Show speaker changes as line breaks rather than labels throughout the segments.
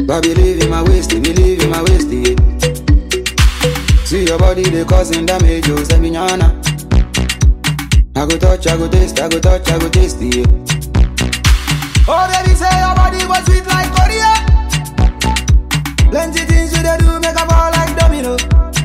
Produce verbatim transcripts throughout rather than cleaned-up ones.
But believe in my waist, believe in my waist, yeah. See your body, they causing damage, oh, say me nyana. I go touch, I go taste, I go touch, I go taste, yeah. Oh, baby, say your body was sweet like Korea. Plenty things you they do, make a ball like domino.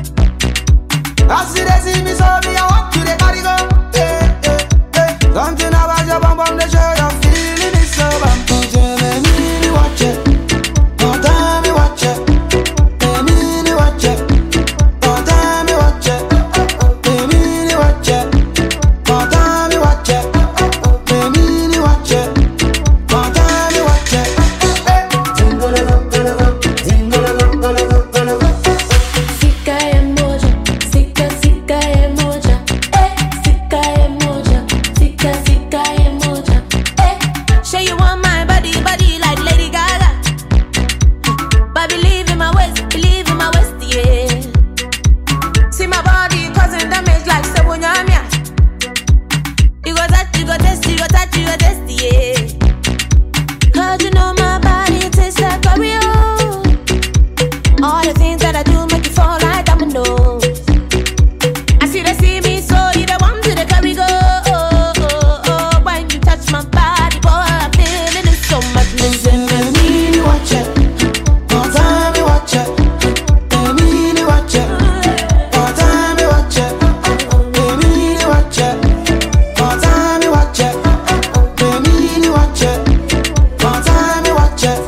I see they see me, so me, I want you, they carry go. Hey, hey, hey. Something about your bum bum, they show you're feeling it so bad. Let me watch it. Oh, damn, me watch it. Let me watch it. Oh, damn, me watch it. Let me watch it. Oh, damn, me watch it. Let me watch it. Oh, damn, me watch it. Zingle, zingle, zingle, zingle, zingle.
Sika emoja, sika sika emoja, eh. Sika emoja, sika sika emoja, eh. Show you want my body, body like Lady Gaga. But believe in my waist, believe in my waist, yeah. See my body causing damage like Sebunyamia. You go touch, you go test, you go touch, you go test, yeah. Cause you know my body tastes like Oreo. All the things that I do make you fall like dominoes. I see they see me, so you the one to the carry go. Oh, oh, oh. When you touch my body, boy, I'm feeling it so much. Listen,
Let me watch it. Oh, damn, me watch it. Let me watch it. Oh, damn, me watch it. Let me watch it. Oh, damn, me watch it. Let me watch it. Oh, damn, me watch it.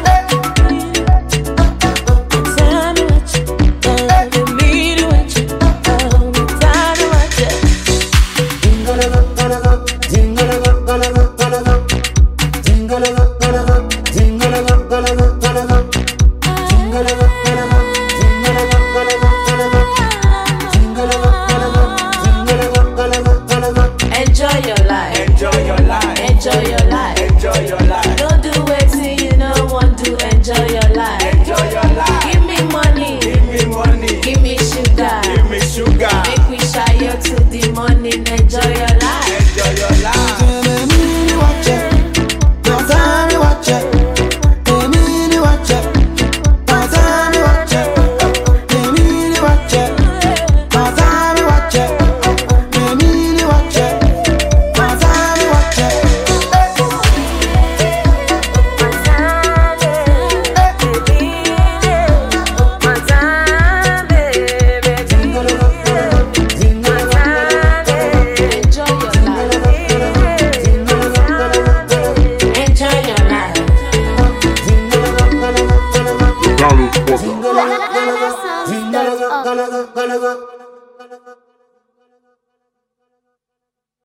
tell me what you, oh, let me do what you, oh, tell me what you.
Jingle, jingle, jingle, jingle, jingle, jingle, jingle, jingle, jingle, jingle, jingle,